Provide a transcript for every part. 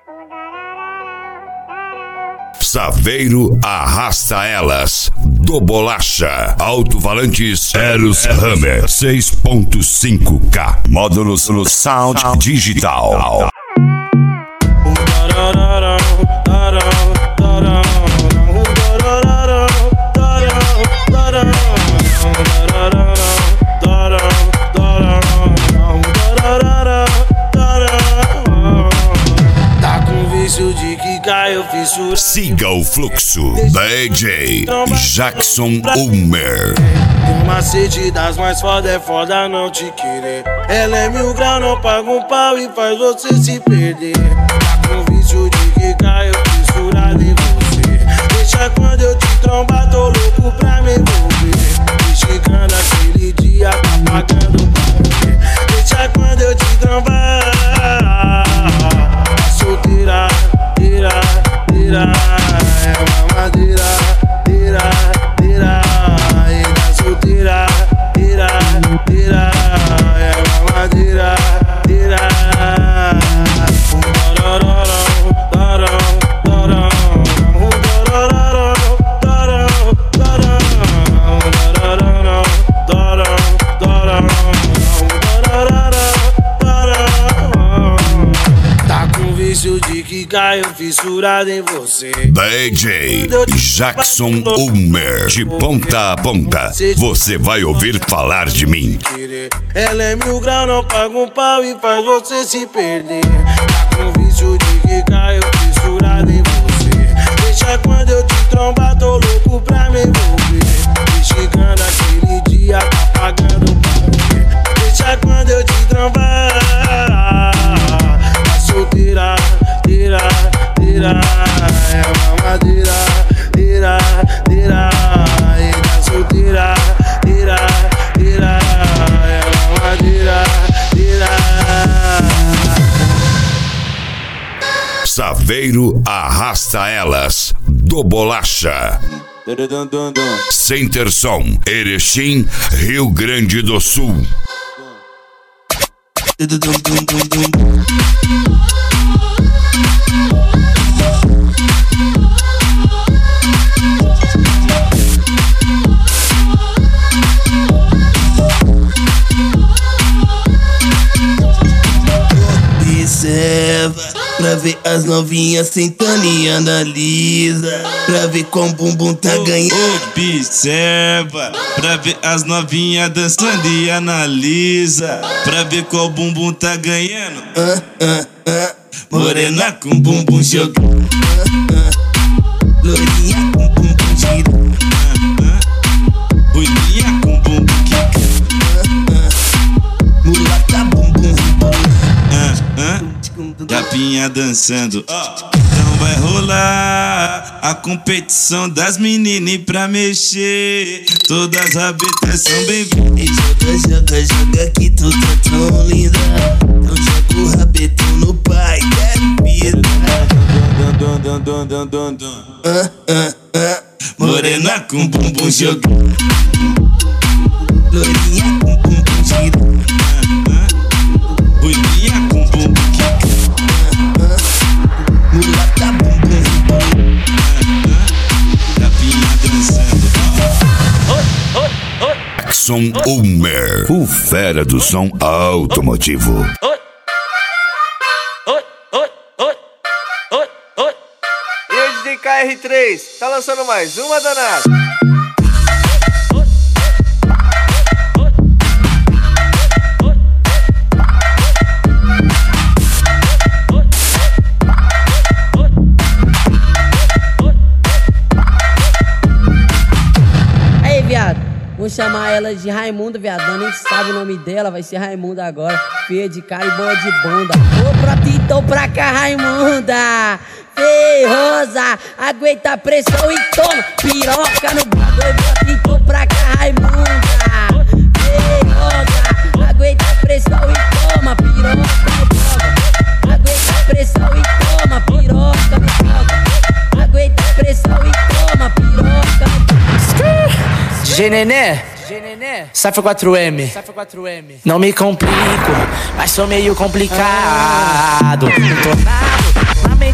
Saveiro arrasta elas. Do Bolacha. Alto-falantes Eros Hammer 6.5K. Módulos no Sound Digital. Siga o fluxo. DJ Jackson Ulmer. O macete das mais foda é foda não te querer. Ela é 1000 graus, não paga um pau e faz você se perder. Tá com vício de que cai, eu fissurado em você. Deixa quando eu te trombar, tô louco pra me envolver. Mexicando aquele dia, tá pagando pra ver. Deixa quando eu te trombar. Tá solteira, tira, tira. É uma madeira, tira, tira. E da solteira, tira, tira. É uma madeira, tira. De que caiu fissurado em você. DJ Jackson Ulmer. De ponta a ponta, você vai ouvir falar de mim. Ela é 1000 graus, não paga um pau e faz você se perder. Tá com vício de que caiu fissurado em você. Deixa quando eu te trombar, tô louco pra me envolver. Mexicando aquele dia, tá pagando pra ver. Deixa quando eu te trombar. Tá solteira, tira, tira. É uma madeira, tira, tira. E da solteira, tira, tira. É uma madeira, tira. Saveiro arrasta elas. Do Bolacha. Centerson, Erechim, Rio Grande do Sul. Observa, pra ver as novinhas sentando e analisa, pra ver como o bumbum tá ganhando. Observa, pra ver as novinhas dançando e analisa, pra ver qual bumbum tá ganhando. Morena com bumbum jogando, loirinha com bumbum girando, ruivinha com bumbum quicando, mulata bumbum rebolando, capinha dançando. Então vai rolar a competição das meninas pra mexer. Todas as rabetas são bem-vindas. Joga, joga, joga que tu tá tão linda. Então joga o rabetão no pai, quero vida. Morena com bumbum jogando, loirinha com bumbum girando, ruivinha com bumbum quicando, mulata bumbum rebolando, capinha dançando. Jackson Ulmer, o fera do som automotivo. E o DJ KR3 tá lançando mais uma danada. Aí, viado, vou chamar ela de Raimunda, viado. Não nem sabe o nome dela, vai ser Raimunda agora. Feia de cara e boa de bunda. Ô, pra ti, tô pra cá, Raimunda. Ferrosa, aguenta a pressão e toma piroca no bagulho. Pra ti, tô pra cá, Raimunda. Ferrosa, aguenta a pressão e toma piroca no bagulho. Aguenta a pressão e toma piroca no bagulho. Aguenta a pressão e toma piroca no bagulho. DJ Nenê, Cypher 4M. Não me complico, mas sou meio complicado. Entornado, na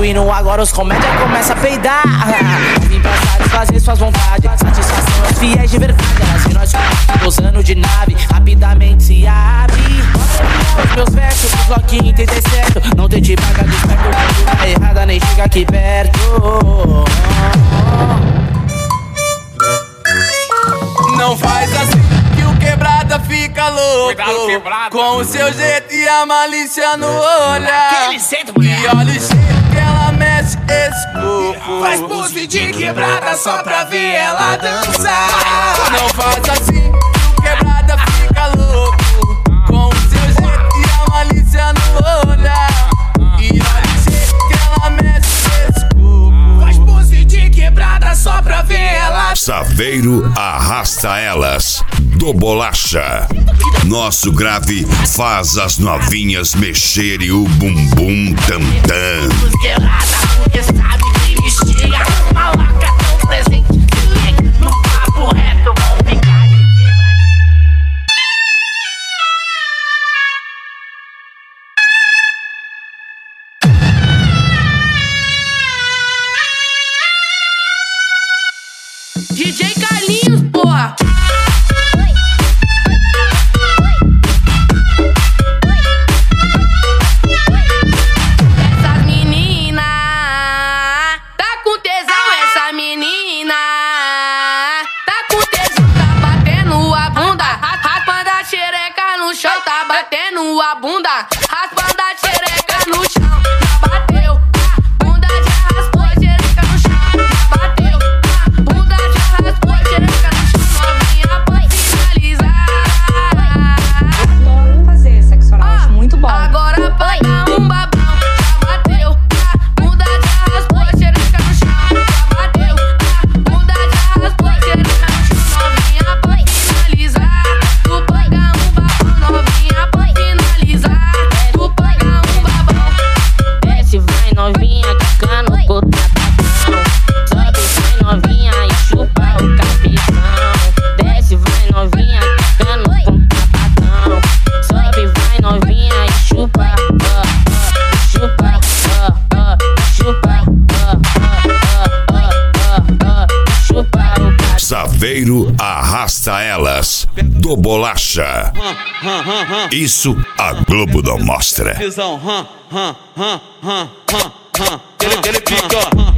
evoluindo, agora os comédia começa a peidar. Vim pra satisfazer suas vontades, satisfação aos fiéis de verdade. Elas que nós usando de nave, rapidamente se abre. Os meus versos, os bloquinhos tem certo. Não tente pagar desperto, não tá errada, nem chega aqui perto. Não faz assim que o quebrada fica louco. Com o seu jeito e a malícia no olhar. E olha o jeito que ela mexe esse corpo. Faz pose de quebrada só pra ver ela dançar. Não faz assim que o quebrada fica louco. Com o seu jeito e a malícia no olhar. E olha o jeito que ela mexe esse corpo. Faz pose de quebrada só pra ver ela. Saveiro arrasta elas do Bolacha. Nosso grave faz as novinhas mexerem o bumbum tam-tam. Porque sabe que me chega, malaca tão presente, se liga no papo reto, vão ficar de DJ Carlinhos, porra! Essa menina tá com tesão, essa menina tá com tesão, tá batendo a bunda, raspando a xereca no chão, tá batendo a bunda, raspando a xereca no chão, já bateu, bunda já raspou, xereca no chão, já bateu, bunda já raspou, xereca no chão, novinha pode finalizar. Adoro fazer sexo oral, acho muito bom. Agora vai dar um babão, já bateu, bunda já raspou, xereca no chão, já bateu, bunda já raspou, xereca no chão, novinha pode finalizar. Tu paga um babão, novinha pode finalizar. Tu paga um babão. Desce vai novinha, quicando com o tapatão. Sobe vai novinha e chupa o capitão. Desce vai novinha, quicando com o tapatão. Sobe vai novinha e chupa, chupa, chupa, chupa o capitão. Saveiro arrasta elas do Bolacha. Isso a Globo não mostra. Visão, ele pica, ó.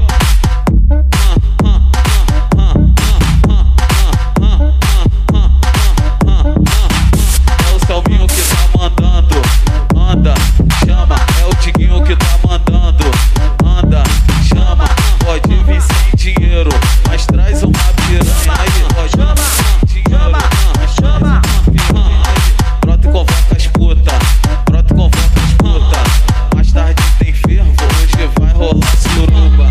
É o Selvinho que tá mandando, anda, chama. É o Tiguinho que tá mandando, anda, chama. Pode vir sem dinheiro, mas traz uma piranha aí. Pode vir sem dinheiro, mas traz uma piranha aí. Brota e convoca as puta, brota e convoca as puta. Mais tarde tem fervo, hoje vai rolar suruba.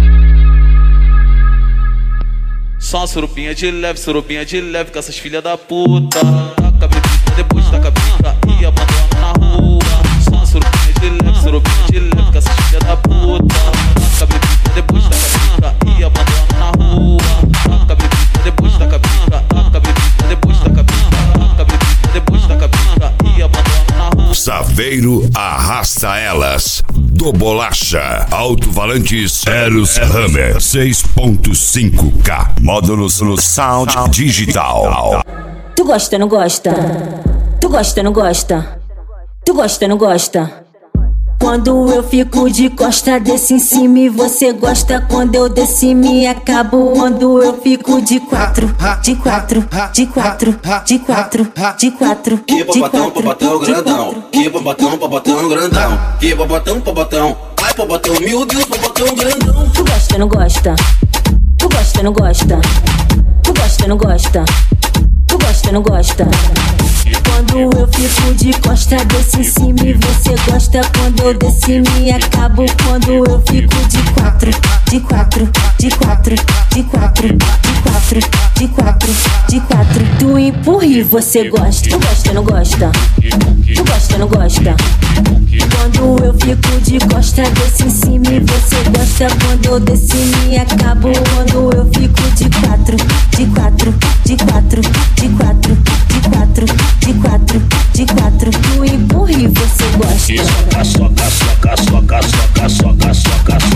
Só uma surubinha de leve com essas filhas da puta. Taca a bebida, depois taca a pica e abandona na rua. Só uma surubinha de leve com essas filhas da puta. Taca a bebida, depois taca a pica e abandona na rua. Taca a bebida, depois taca a pica, taca a bebida, depois taca a pica, taca a bebida, depois taca a pica e abandona na rua. Saveiro arrasta elas do Bolacha. Alto-falantes Eros Hammer 6.5K. Módulos no Sound Digital. Tu gosta, não gosta? Tu gosta, não gosta? Tu gosta, não gosta? Quando eu fico de costa, desço em cima e você gosta. Quando eu desço e me acabo. Quando eu fico de quatro, de quatro, de quatro, de quatro, de quatro. Que popotão grandão. Que popotão grandão. Que popotão. Ai, popotão, meu Deus, popotão grandão. Tu gosta, não gosta? Tu gosta, não gosta? Tu gosta, não gosta? Tu gosta, não gosta? Quando eu fico de costa, desço em cima e você gosta. Quando eu desço e me acabo. Quando eu fico de quatro, de quatro, de quatro, de quatro, de quatro, de quatro, de quatro. Tu empurra e você gosta. Tu gosta, não gosta? Tu gosta, não gosta? Quando eu fico de costa, desço em cima e você gosta. Quando eu desço e me acabo. Quando eu fico de quatro, de quatro, de quatro, de quatro, de quatro, de quatro, de quatro. Tu empurra e você gosta. Soca, soca, soca, soca, soca, soca, soca,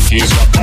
que bota